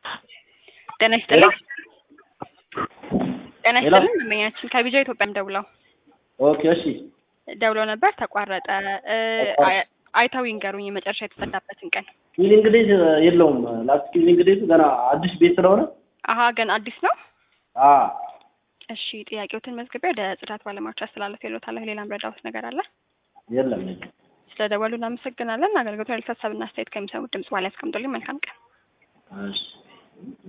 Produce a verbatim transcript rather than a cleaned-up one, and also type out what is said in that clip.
ጤና ይስጥልኝ ጤና ይስጥልኝ እንደምኛችን ከቢጃ ኢትዮጵያም ደውለው ኦኬ እሺ ደውለው ነበር ተቋረጠ አይታው ይንገሩኝ የመጨረሻ የተሰዳበትን ቀን ኪሊንግ ዴዝ የለውም ላስት ኪሊንግ ዴዝ ገና አዲስ ቤት ስለሆነ አሃ ገና አዲስ ነው አ እሺ ጥያቄዎትን መዝግቤ ወደ ጽዳት ባለሙያዎች አስተላልፍ ይሎታል ሌላም ረዳውት ነገር አለ የለም ስለደወሉ እናመሰግናለን አገልግሎቱ ያልተሳሰብና አስተያየት ከሚሰሙት ድምጽ በኋላ ያስቀምጡልኝ መልካም ቀን እሺ